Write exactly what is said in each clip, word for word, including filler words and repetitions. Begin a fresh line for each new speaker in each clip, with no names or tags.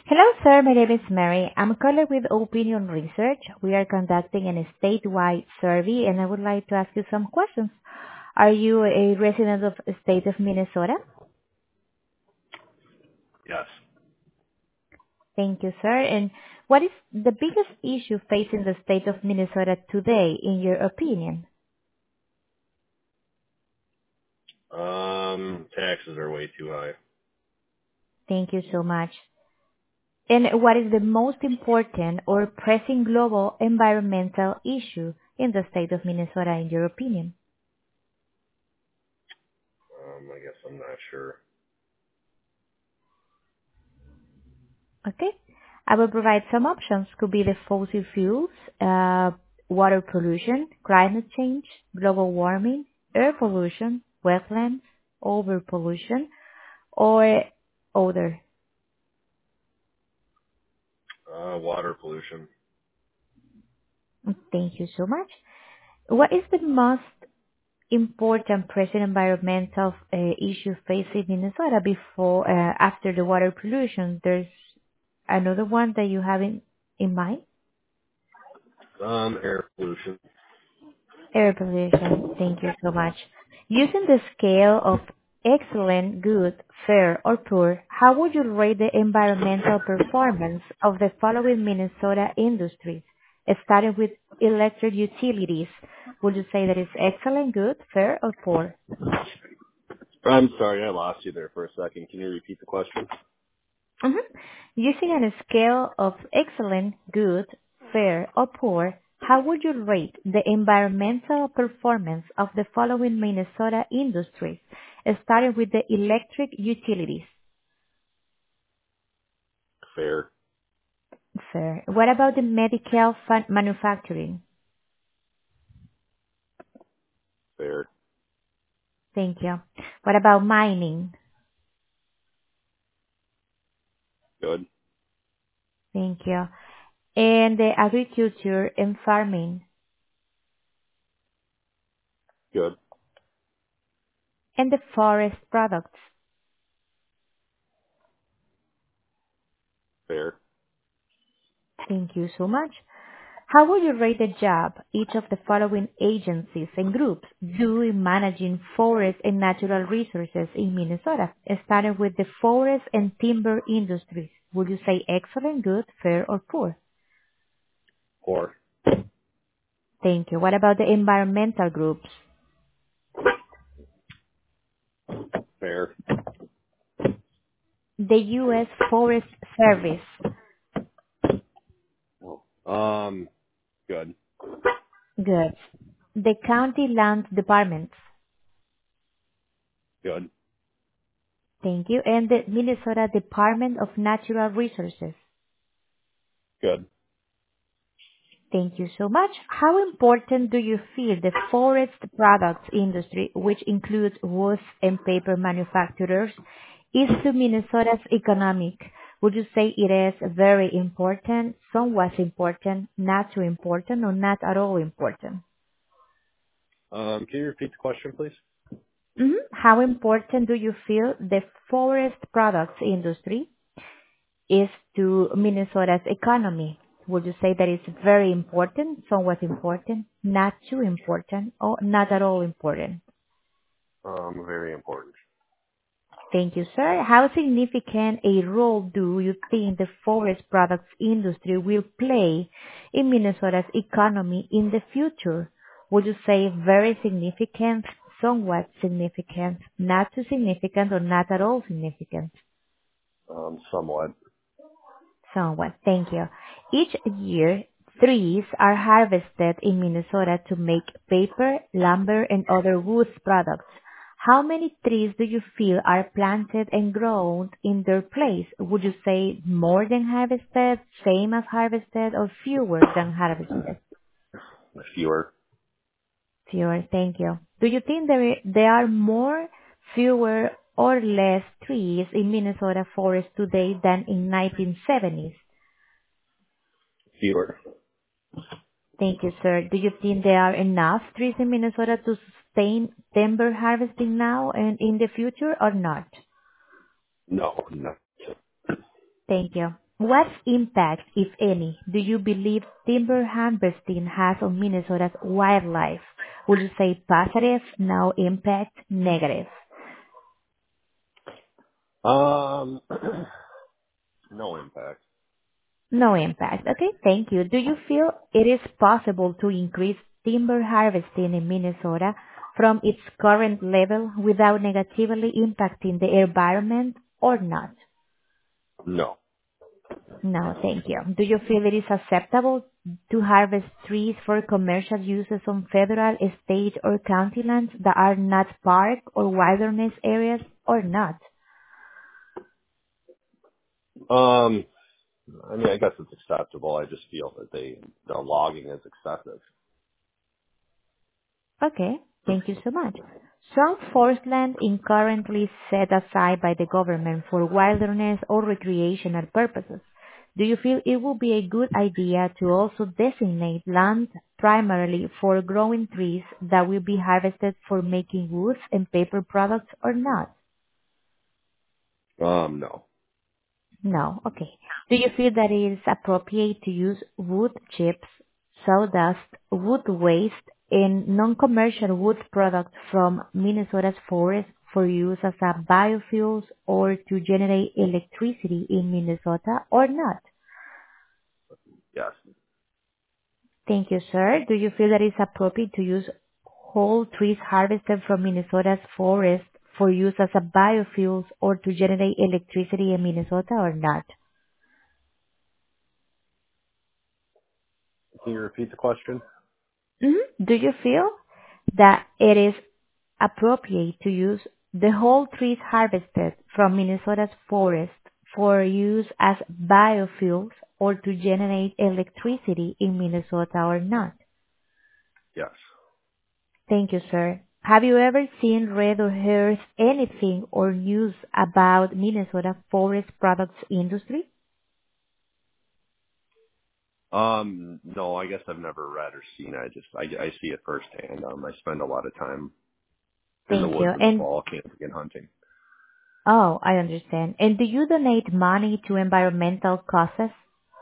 Hello, sir. My name is Mary. I'm calling with Opinion Research. We are conducting a statewide survey, and I would like to ask you some questions. Are you a resident of the state of Minnesota?
Yes.
Thank you, sir. And what is the biggest issue facing the state of Minnesota today, in your opinion?
Um, taxes are way too high.
Thank you so much. And what is the most important or pressing global environmental issue in the state of Minnesota, in your opinion?
Um, I guess I'm not sure.
Okay. I will provide some options. Could be the fossil fuels, uh, water pollution, climate change, global warming, air pollution, wetlands, over pollution, or other.
Uh, water pollution.
Thank you so much. What is the most important present environmental uh, issue facing Minnesota before, uh, after the water pollution? There's another one that you have in, in mind?
Um, air pollution.
Air pollution. Thank you so much. Using the scale of excellent, good, fair, or poor, how would you rate the environmental performance of the following Minnesota industries? Starting with electric utilities, would you say that it's excellent, good, fair, or poor?
I'm sorry, I lost you there for a second. Can you repeat the question?
Mhm. Using a scale of excellent, good, fair, or poor, how would you rate the environmental performance of the following Minnesota industries, starting with the electric utilities?
Fair.
Fair. What about the medical fa- manufacturing?
Fair.
Thank you. What about mining?
Good.
Thank you. And the agriculture and farming,
Good.
and the forest products?
Fair.
Thank you so much. How would you rate the job each of the following agencies and groups do in managing forest and natural resources in Minnesota, starting with the forest and timber industries? Would you say excellent, good, fair, or poor?
Poor.
Thank you. What about the environmental groups?
Fair.
The U S. Forest Service.
Oh. Um, good.
Good. The county land departments.
Good.
Thank you. And the Minnesota Department of Natural Resources.
Good.
Thank you so much. How important do you feel the forest products industry, which includes wood and paper manufacturers, is to Minnesota's economic? Would you say it is very important, somewhat important, not too important, or not at all important?
Um, can you repeat the question, please?
Mhm. How important do you feel the forest products industry is to Minnesota's economy? Would you say that it's very important, somewhat important, not too important, or not at all important?
Um, very important.
Thank you, sir. How significant a role do you think the forest products industry will play in Minnesota's economy in the future? Would you say very significant, somewhat significant, not too significant, or not at all significant?
Um, somewhat.
Somewhat. Thank you. Each year, trees are harvested in Minnesota to make paper, lumber, and other wood products. How many trees do you feel are planted and grown in their place? Would you say more than harvested, same as harvested, or fewer than harvested?
Fewer.
Fewer. Thank you. Do you think there there are more, fewer, or less trees in Minnesota forest today than in nineteen seventies?
Fewer.
Thank you, sir. Do you think there are enough trees in Minnesota to sustain timber harvesting now and in the future or not?
No. No.
Thank you. What impact, if any, do you believe timber harvesting has on Minnesota's wildlife? Would you say positive, no impact, negative?
Um, no impact.
No impact. Okay, thank you. Do you feel it is possible to increase timber harvesting in Minnesota from its current level without negatively impacting the environment or not?
No.
No, thank you. Do you feel it is acceptable to harvest trees for commercial uses on federal, state, or county lands that are not park or wilderness areas or not?
Um, I mean, I guess it's acceptable. I just feel that they the logging is excessive.
Okay, thank you so much. Some forest land is currently set aside by the government for wilderness or recreational purposes. Do you feel it would be a good idea to also designate land primarily for growing trees that will be harvested for making woods and paper products or not?
Um, no.
No. Okay. Do you feel that it is appropriate to use wood chips, sawdust, wood waste, and non-commercial wood products from Minnesota's forest for use as a biofuels or to generate electricity in Minnesota or not?
Yes.
Thank you, sir. Do you feel that it's appropriate to use whole trees harvested from Minnesota's forest for use as a biofuels or to generate electricity in Minnesota or not?
Can you repeat the question?
Mhm. Do you feel that it is appropriate to use the whole trees harvested from Minnesota's forest for use as biofuels or to generate electricity in Minnesota or not?
Yes.
Thank you, sir. Have you ever seen, read, or heard anything or news about Minnesota forest products industry?
Um, no, I guess I've never read or seen it. I just, I, I see it firsthand. Um, I spend a lot of time in the
Thank you.
woods in the
And
fall camping and hunting.
oh, I understand. And do you donate money to environmental causes?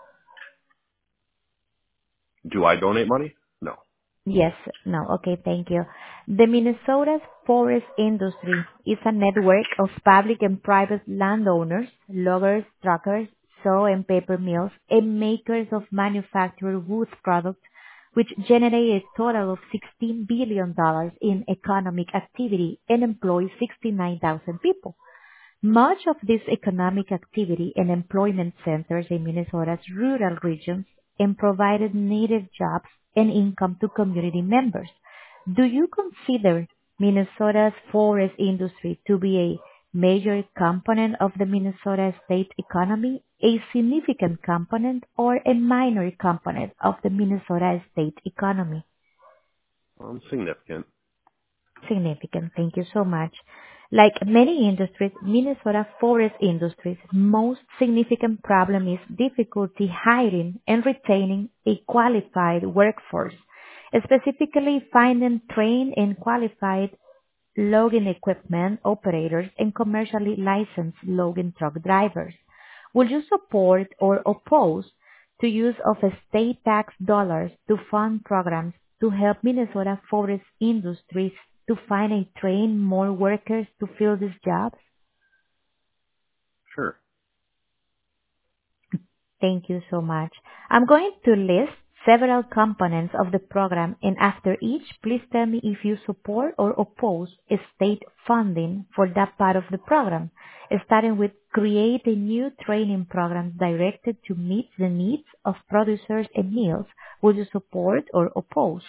Do I donate money? No.
Yes. No. Okay, thank you. The Minnesota's forest industry is a network of public and private landowners, loggers, truckers, saw and paper mills, and makers of manufactured wood products, which generate a total of sixteen billion dollars in economic activity and employ sixty-nine thousand people. Much of this economic activity and employment centers in Minnesota's rural regions and provided native jobs and income to community members. Do you consider Minnesota's forest industry to be a major component of the Minnesota state economy, a significant component, or a minor component of the Minnesota state economy?
Um, significant.
Significant. Thank you so much. Like many industries, Minnesota forest industry's most significant problem is difficulty hiring and retaining a qualified workforce, specifically finding trained and qualified logging equipment operators and commercially licensed logging truck drivers. Will you support or oppose to use of state tax dollars to fund programs to help Minnesota forest industries to find and train more workers to fill these jobs?
Sure.
Thank you so much. I'm going to list several components of the program, and after each, please tell me if you support or oppose state funding for that part of the program, starting with create a new training program directed to meet the needs of producers and mills. Will you support or oppose?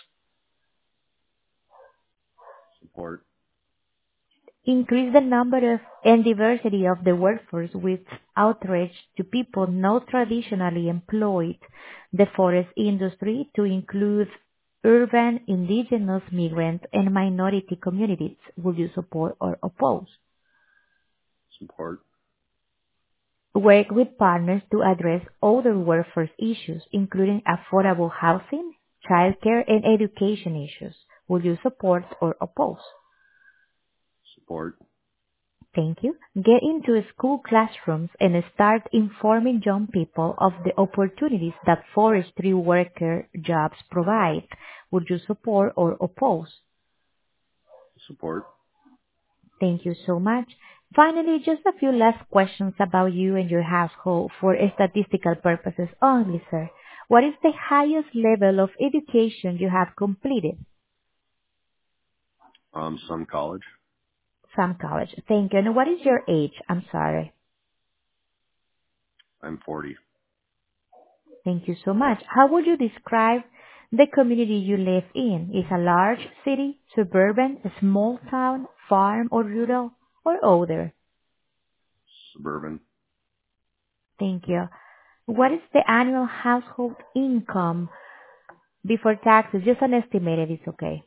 Support.
Increase the number of and diversity of the workforce with outreach to people not traditionally employed, the forest industry to include urban, indigenous, migrant, and minority communities. Will you support or oppose?
Support.
Work with partners to address other workforce issues, including affordable housing, childcare, and education issues. Will you support or oppose?
Support.
Thank you. Get into school classrooms and start informing young people of the opportunities that forestry worker jobs provide. Would you support or oppose?
Support.
Thank you so much. Finally, just a few last questions about you and your household for statistical purposes only, sir. What is the highest level of education you have completed?
Um, some college.
Some college. Thank you. And what is your age? I'm sorry.
I'm forty.
Thank you so much. How would you describe the community you live in? Is a large city, suburban, a small town, farm or rural, or other?
Suburban.
Thank you. What is the annual household income before taxes? Just an estimated, it's okay.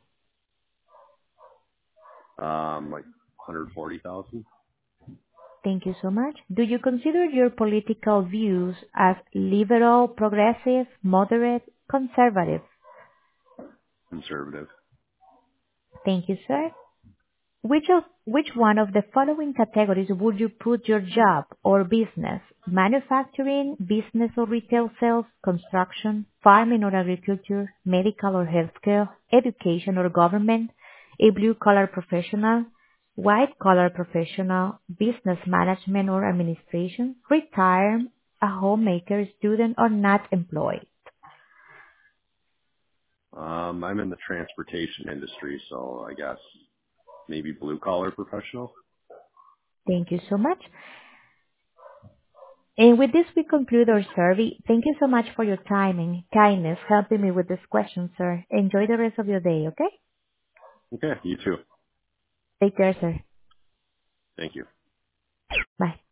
Um, like one hundred forty thousand.
Thank you so much. Do you consider your political views as liberal, progressive, moderate, conservative?
Conservative.
Thank you, sir. Which of which one of the following categories would you put your job or business? Manufacturing, business or retail sales, construction, farming or agriculture, medical or healthcare, education or government, a blue-collar professional, white-collar professional, business management or administration, retired, a homemaker, student or not employed.
Um, I'm in the transportation industry, so I guess maybe blue collar professional.
Thank you so much. And with this, we conclude our survey. Thank you so much for your time and kindness helping me with this question, sir. Enjoy the rest of your day, okay?
Okay, you too.
Take care, sir.
Thank you.
Bye.